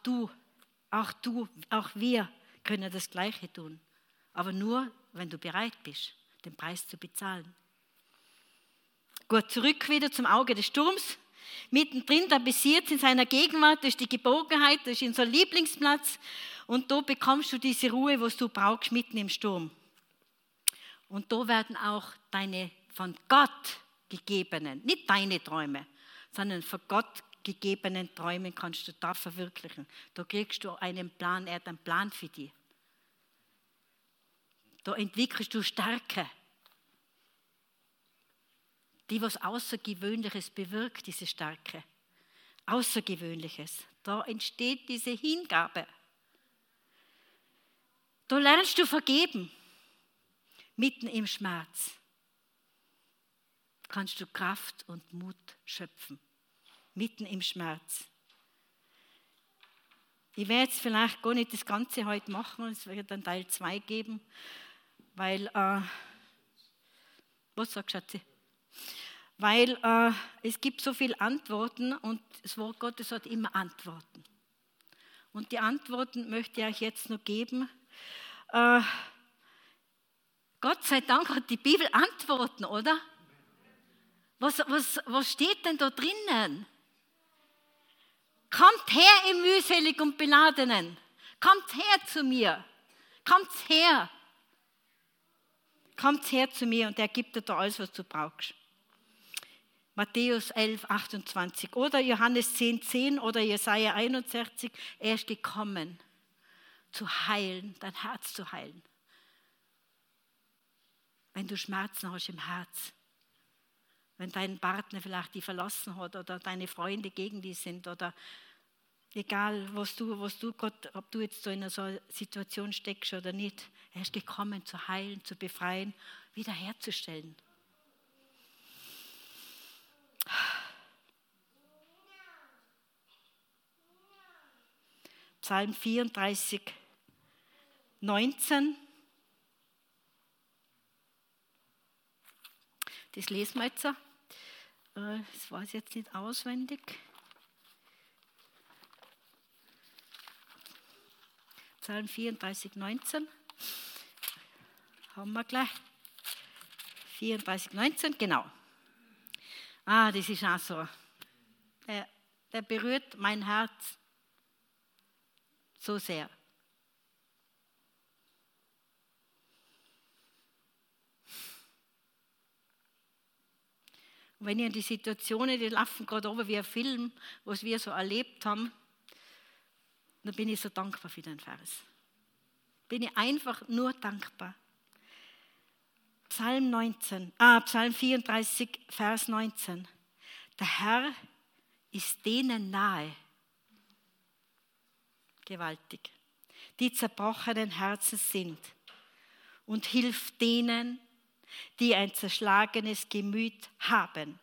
wir können das Gleiche tun. Aber nur, wenn du bereit bist, den Preis zu bezahlen. Gut, zurück wieder zum Auge des Sturms. Mittendrin, da besiegt in seiner Gegenwart, das ist die Geborgenheit, das ist unser Lieblingsplatz. Und da bekommst du diese Ruhe, was du brauchst, mitten im Sturm. Und da werden auch deine von Gott gegebenen, nicht deine Träume, sondern von Gott gegebenen Träume kannst du da verwirklichen. Da kriegst du einen Plan, er hat einen Plan für dich. Da entwickelst du Stärke, die was Außergewöhnliches bewirkt, diese Stärke. Außergewöhnliches. Da entsteht diese Hingabe. Da lernst du vergeben. Mitten im Schmerz kannst du Kraft und Mut schöpfen. Mitten im Schmerz. Ich werde jetzt vielleicht gar nicht das Ganze heute machen, es wird dann Teil 2 geben, weil, was sagst du, Schatzi? Weil es gibt so viele Antworten und das Wort Gottes hat immer Antworten. Und die Antworten möchte ich euch jetzt noch geben. Gott sei Dank hat die Bibel Antworten, oder? Was steht denn da drinnen? Kommt her, ihr mühselig und Beladenen. Kommt her zu mir. Kommt her. Kommt her zu mir und er gibt dir da alles, was du brauchst. Matthäus 11, 28 oder Johannes 10, 10 oder Jesaja 61. Er ist gekommen, zu heilen, dein Herz zu heilen. Wenn du Schmerzen hast im Herz. Wenn dein Partner vielleicht dich verlassen hat oder deine Freunde gegen dich sind oder egal, was du Gott, ob du jetzt so in einer Situation steckst oder nicht, er ist gekommen, zu heilen, zu befreien, wiederherzustellen. Psalm 34, 19. Das lesen wir jetzt. Das weiß ich jetzt nicht auswendig. Psalm 34, 19. Haben wir gleich. 34, 19, genau. Das ist auch so. Der berührt mein Herz so sehr. wenn ich an die Situationen, die laufen gerade oben wie ein Film, was wir so erlebt haben, dann bin ich so dankbar für den Vers. Bin ich einfach nur dankbar. Psalm 34, Vers 19. Der Herr ist denen nahe. Gewaltig. Die zerbrochenen Herzen sind und hilft denen, die ein zerschlagenes Gemüt haben.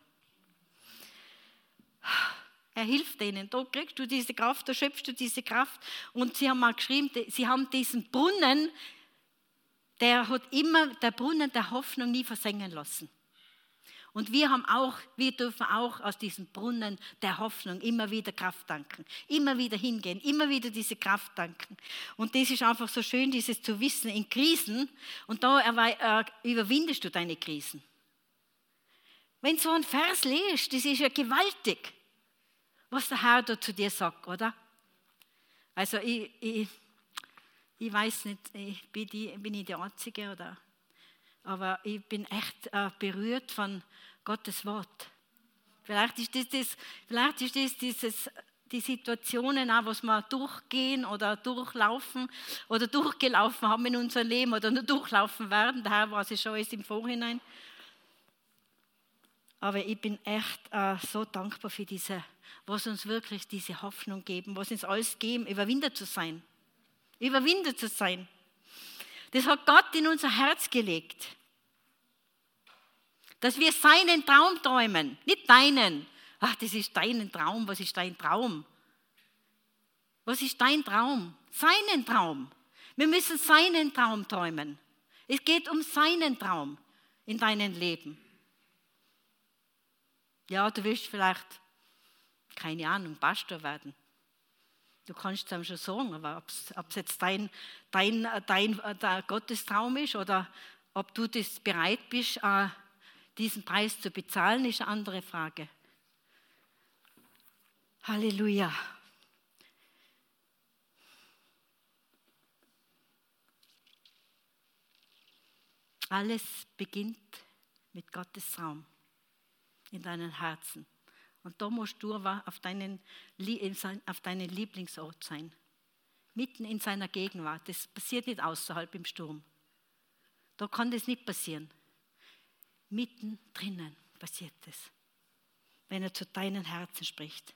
Er hilft denen. Da kriegst du diese Kraft, da schöpfst du diese Kraft. Und sie haben mal geschrieben, sie haben diesen Brunnen, der Brunnen der Hoffnung nie versengen lassen. Und wir dürfen auch aus diesem Brunnen der Hoffnung immer wieder Kraft tanken, immer wieder hingehen, immer wieder diese Kraft tanken. Und das ist einfach so schön, dieses zu wissen in Krisen. Und da überwindest du deine Krisen. Wenn du so einen Vers liest, das ist ja gewaltig, was der Herr da zu dir sagt, oder? Also ich weiß nicht, bin ich die Einzige, oder? Aber ich bin echt berührt von Gottes Wort. Vielleicht ist das die Situationen, auch, was wir durchgehen oder durchlaufen oder durchgelaufen haben in unserem Leben oder nur durchlaufen werden. Der Herr weiß es schon alles im Vorhinein. Aber ich bin echt so dankbar für was uns wirklich diese Hoffnung geben, was uns alles geben, überwindet zu sein. Überwindet zu sein. Das hat Gott in unser Herz gelegt. Dass wir seinen Traum träumen, nicht deinen. Ach, das ist dein Traum. Was ist dein Traum? Was ist dein Traum? Seinen Traum. Wir müssen seinen Traum träumen. Es geht um seinen Traum in deinem Leben. Ja, du willst vielleicht, keine Ahnung, Pastor werden. Du kannst es einem schon sagen, aber ob es jetzt dein Gottestraum ist oder ob du das bereit bist, diesen Preis zu bezahlen, ist eine andere Frage. Halleluja. Alles beginnt mit Gottes Traum in deinem Herzen. Und da musst du aber auf deinen Lieblingsort sein. Mitten in seiner Gegenwart. Das passiert nicht außerhalb im Sturm. Da kann das nicht passieren. Mitten drinnen passiert das, wenn er zu deinem Herzen spricht.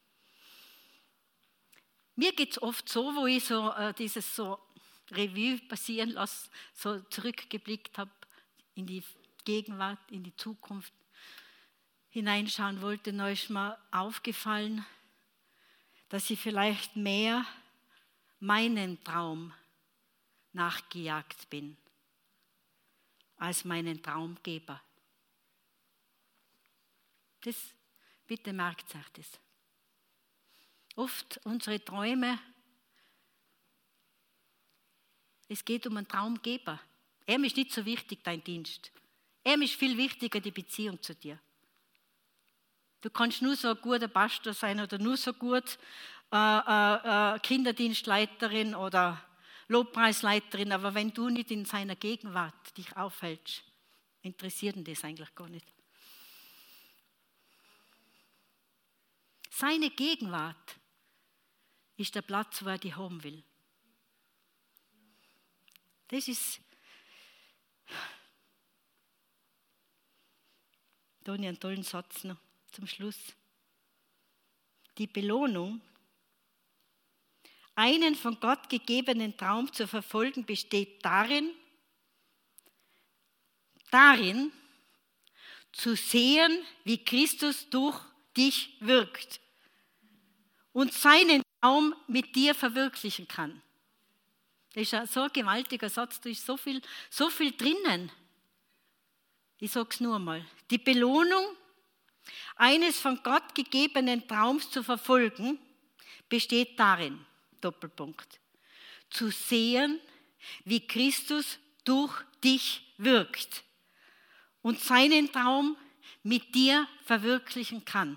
Mir geht es oft so, wo ich so dieses so Revue passieren lasse, so zurückgeblickt habe in die Gegenwart, in die Zukunft hineinschauen wollte, dann ist mir aufgefallen, dass ich vielleicht mehr meinen Traum nachgejagt bin, als meinen Traumgeber. Bitte merkt euch das. Oft unsere Träume, es geht um einen Traumgeber. Er ist nicht so wichtig, dein Dienst. Er ist viel wichtiger, die Beziehung zu dir. Du kannst nur so ein guter Pastor sein oder nur so gut Kinderdienstleiterin oder Lobpreisleiterin, aber wenn du nicht in seiner Gegenwart dich aufhältst, interessiert ihn das eigentlich gar nicht. Seine Gegenwart ist der Platz, wo er dich haben will. Das ist, da habe ich einen tollen Satz noch zum Schluss. Die Belohnung, einen von Gott gegebenen Traum zu verfolgen, besteht darin, zu sehen, wie Christus durch dich wirkt und seinen Traum mit dir verwirklichen kann. Das ist so ein gewaltiger Satz, da ist so viel drinnen. Ich sage es nur einmal. Die Belohnung, eines von Gott gegebenen Traums zu verfolgen, besteht darin, Doppelpunkt, zu sehen, wie Christus durch dich wirkt und seinen Traum mit dir verwirklichen kann.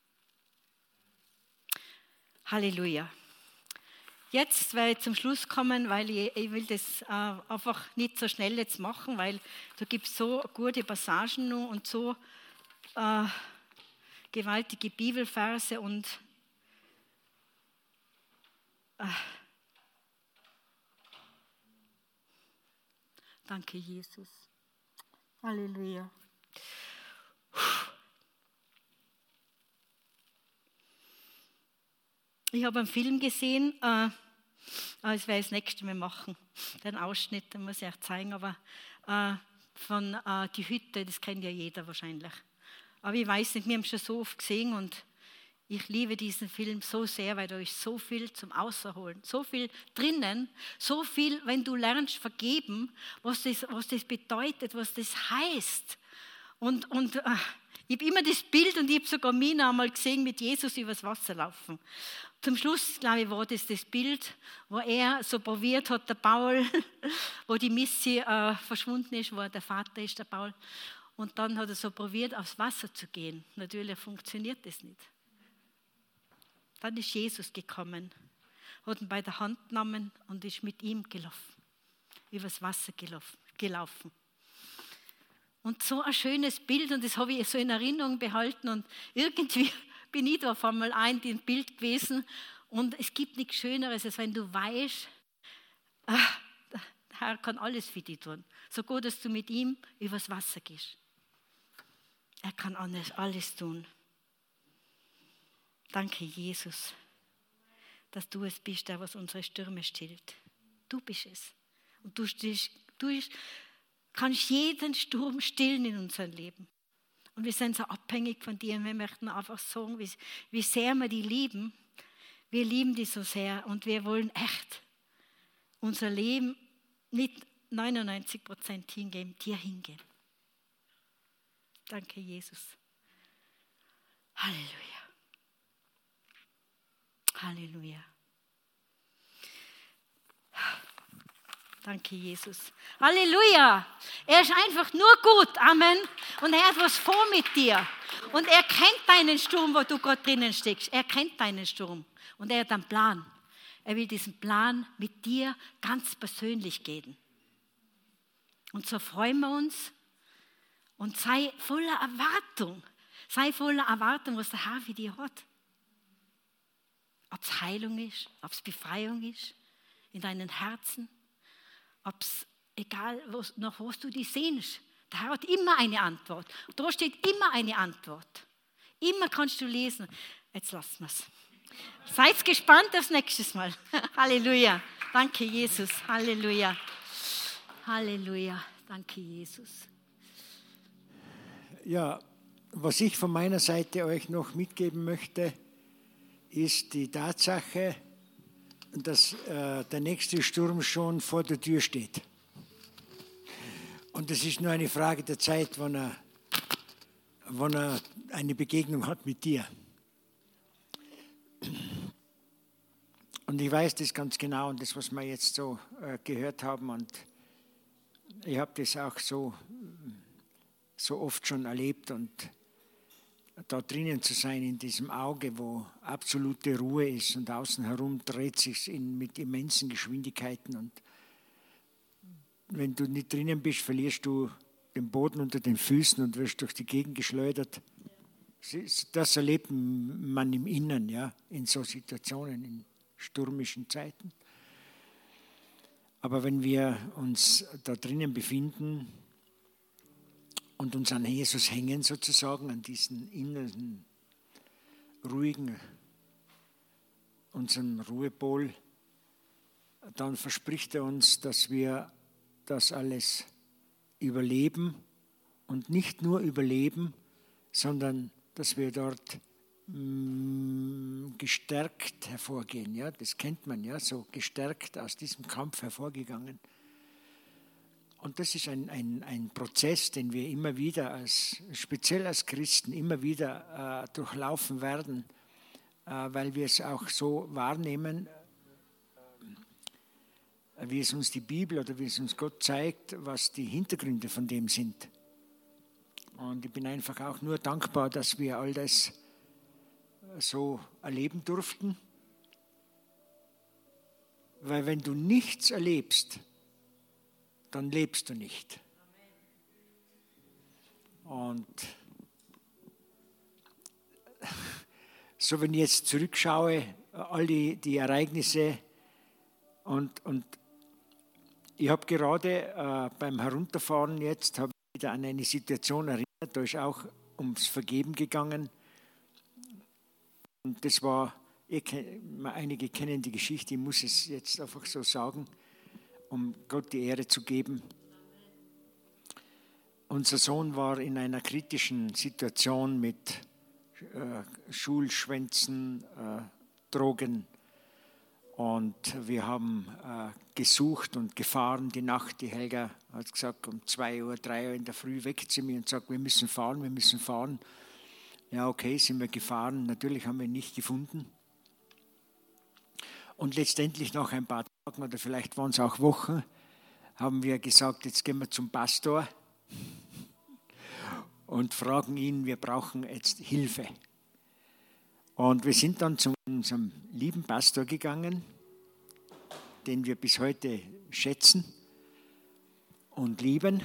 Halleluja. Jetzt werde ich zum Schluss kommen, weil ich will das einfach nicht so schnell jetzt machen, weil da gibt es so gute Passagen noch und so gewaltige Bibelverse und danke, Jesus. Halleluja. Ich habe einen Film gesehen, das werde ich das nächste Mal machen, den Ausschnitt, den muss ich euch zeigen, aber von Die Hütte, das kennt ja jeder wahrscheinlich. Aber ich weiß nicht, wir haben es schon so oft gesehen und ich liebe diesen Film so sehr, weil da ist so viel zum Außerholen, so viel drinnen, so viel, wenn du lernst vergeben, was das bedeutet, was das heißt. Und ich habe immer das Bild und ich habe sogar Mina einmal gesehen mit Jesus übers Wasser laufen. Zum Schluss, glaube ich, war das Bild, wo er so probiert hat, der Paul, wo die Missy verschwunden ist, wo der Vater ist, der Paul. Und dann hat er so probiert, aufs Wasser zu gehen. Natürlich funktioniert das nicht. Dann ist Jesus gekommen, hat ihn bei der Hand genommen und ist mit ihm gelaufen, übers Wasser gelaufen. Und so ein schönes Bild und das habe ich so in Erinnerung behalten und irgendwie bin ich da auf einmal in dem Bild gewesen und es gibt nichts Schöneres, als wenn du weißt, der Herr kann alles für dich tun. So gut, dass du mit ihm übers Wasser gehst. Er kann alles tun. Danke, Jesus, dass du es bist, der was unsere Stürme stillt. Du bist es. Und du kannst jeden Sturm stillen in unserem Leben. Und wir sind so abhängig von dir und wir möchten einfach sagen, wie sehr wir die lieben. Wir lieben die so sehr und wir wollen echt unser Leben nicht 99% hingeben, dir hingeben. Danke, Jesus. Halleluja. Halleluja. Danke, Jesus. Halleluja. Er ist einfach nur gut. Amen. Und er hat was vor mit dir. Und er kennt deinen Sturm, wo du gerade drinnen steckst. Er kennt deinen Sturm. Und er hat einen Plan. Er will diesen Plan mit dir ganz persönlich gehen. Und so freuen wir uns. Und sei voller Erwartung. Sei voller Erwartung, was der Herr für dich hat. Ob es Heilung ist, ob es Befreiung ist in deinen Herzen, ob es, egal nach was du dich sehnst, der Herr hat immer eine Antwort. Und da steht immer eine Antwort. Immer kannst du lesen. Jetzt lassen wir es. Seid gespannt aufs nächste Mal. Halleluja. Danke, Jesus. Halleluja. Halleluja. Danke, Jesus. Ja, was ich von meiner Seite euch noch mitgeben möchte, ist die Tatsache, dass der nächste Sturm schon vor der Tür steht. Und es ist nur eine Frage der Zeit, wann er eine Begegnung hat mit dir. Und ich weiß das ganz genau und das, was wir jetzt so gehört haben, und ich habe das auch so oft schon erlebt und da drinnen zu sein in diesem Auge, wo absolute Ruhe ist und außen herum dreht sich mit immensen Geschwindigkeiten und wenn du nicht drinnen bist, verlierst du den Boden unter den Füßen und wirst durch die Gegend geschleudert. Das erlebt man im Innern, ja, in so Situationen, in stürmischen Zeiten. Aber wenn wir uns da drinnen befinden und uns an Jesus hängen sozusagen, an diesen inneren, ruhigen, unserem Ruhepol, dann verspricht er uns, dass wir das alles überleben und nicht nur überleben, sondern dass wir dort gestärkt hervorgehen. Ja? Das kennt man ja, so gestärkt aus diesem Kampf hervorgegangen. Und das ist ein Prozess, den wir immer wieder, speziell als Christen, immer wieder durchlaufen werden, weil wir es auch so wahrnehmen, wie es uns die Bibel oder wie es uns Gott zeigt, was die Hintergründe von dem sind. Und ich bin einfach auch nur dankbar, dass wir all das so erleben durften. Weil wenn du nichts erlebst, dann lebst du nicht. Und so wenn ich jetzt zurückschaue, all die Ereignisse und ich habe gerade beim Herunterfahren jetzt habe ich wieder an eine Situation erinnert, da ist auch ums Vergeben gegangen. Und das war, einige kennen die Geschichte, ich muss es jetzt einfach so sagen, um Gott die Ehre zu geben. Unser Sohn war in einer kritischen Situation mit Schulschwänzen, Drogen. Und wir haben gesucht und gefahren die Nacht. Die Helga hat gesagt, um 2 Uhr, 3 Uhr in der Früh weckt sie mich und sagt, wir müssen fahren, wir müssen fahren. Ja, okay, sind wir gefahren. Natürlich haben wir ihn nicht gefunden. Und letztendlich nach ein paar Tagen oder vielleicht waren es auch Wochen, haben wir gesagt, jetzt gehen wir zum Pastor und fragen ihn, wir brauchen jetzt Hilfe. Und wir sind dann zu unserem lieben Pastor gegangen, den wir bis heute schätzen und lieben.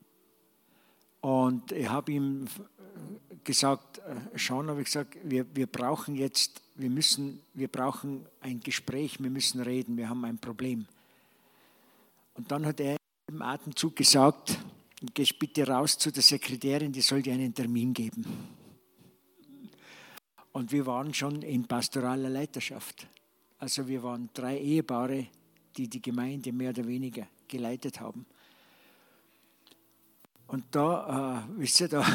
Und ich habe ihm gesagt, Sean, habe ich gesagt, wir brauchen jetzt, wir brauchen ein Gespräch, wir müssen reden, wir haben ein Problem. Und dann hat er im Atemzug gesagt, geh bitte raus zu der Sekretärin, die soll dir einen Termin geben. Und wir waren schon in pastoraler Leiterschaft. Also wir waren 3 Ehepaare, die die Gemeinde mehr oder weniger geleitet haben. Und da, wisst ihr, da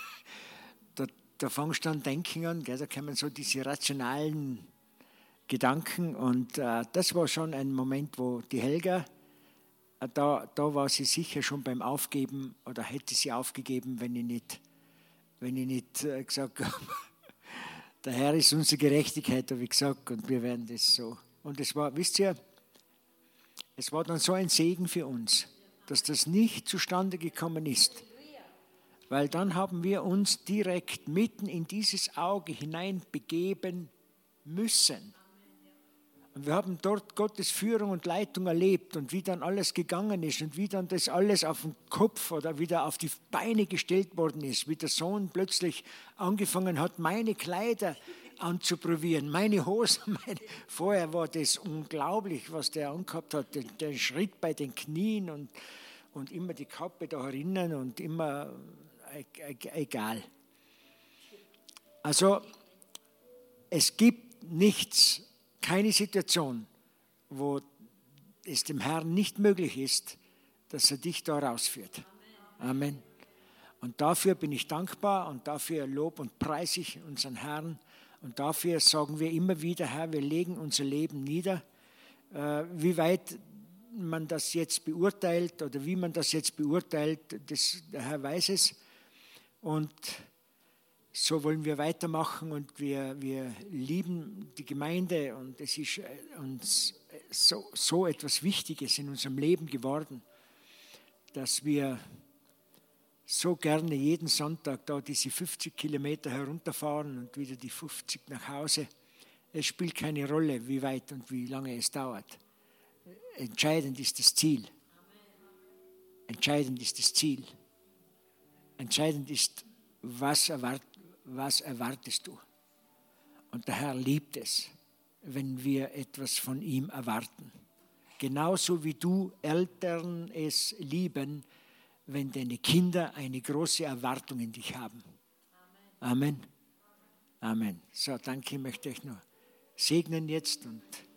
fangst du an denken an, gell, da kommen so diese rationalen Gedanken. Und das war schon ein Moment, wo die Helga, da war sie sicher schon beim Aufgeben oder hätte sie aufgegeben, wenn ich nicht gesagt habe, der Herr ist unsere Gerechtigkeit, habe ich gesagt, und wir werden das so. Und es war, wisst ihr, es war dann so ein Segen für uns, dass das nicht zustande gekommen ist. Weil dann haben wir uns direkt mitten in dieses Auge hinein begeben müssen. Und wir haben dort Gottes Führung und Leitung erlebt und wie dann alles gegangen ist und wie dann das alles auf den Kopf oder wieder auf die Beine gestellt worden ist, wie der Sohn plötzlich angefangen hat, meine Kleider anzuprobieren, meine Hosen. Vorher war das unglaublich, was der angehabt hat, der Schritt bei den Knien und immer die Kappe da herinnen und immer egal. Also es gibt nichts, keine Situation, wo es dem Herrn nicht möglich ist, dass er dich da rausführt. Amen. Und dafür bin ich dankbar und dafür lob und preise ich unseren Herrn. Und dafür sagen wir immer wieder, Herr, wir legen unser Leben nieder. Wie weit man das jetzt beurteilt oder wie man das jetzt beurteilt, der Herr weiß es. Und so wollen wir weitermachen und wir lieben die Gemeinde und es ist uns so etwas Wichtiges in unserem Leben geworden, dass wir so gerne jeden Sonntag da diese 50 Kilometer herunterfahren und wieder die 50 nach Hause. Es spielt keine Rolle, wie weit und wie lange es dauert. Entscheidend ist das Ziel. Entscheidend ist das Ziel. Entscheidend ist, was erwartest du? Und der Herr liebt es, wenn wir etwas von ihm erwarten. Genauso wie du Eltern es lieben, wenn deine Kinder eine große Erwartung in dich haben. Amen. Amen. So, danke, ich möchte euch nur segnen jetzt und